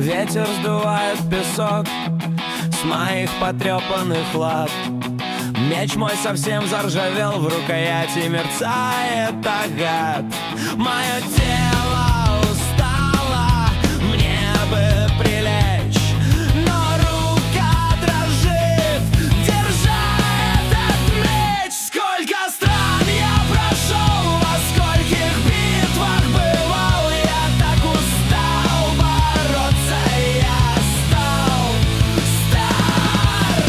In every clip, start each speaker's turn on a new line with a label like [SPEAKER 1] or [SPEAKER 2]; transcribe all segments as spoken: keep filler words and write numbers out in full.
[SPEAKER 1] Ветер сдувает песок с моих потрепанных лап. Меч мой совсем заржавел, в рукояти мерцает агат. Мое тело устало, мне бы прилечь, но рука дрожит, держа этот меч. Сколько стран я прошел, во скольких битвах бывал, я так устал бороться, я стал стар.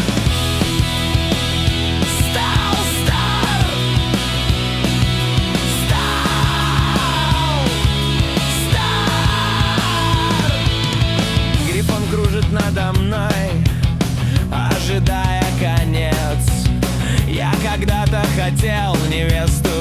[SPEAKER 1] Стал стар. Стал стар. Грифон кружит надо мной, ожидая конец. Я когда-то хотел невесту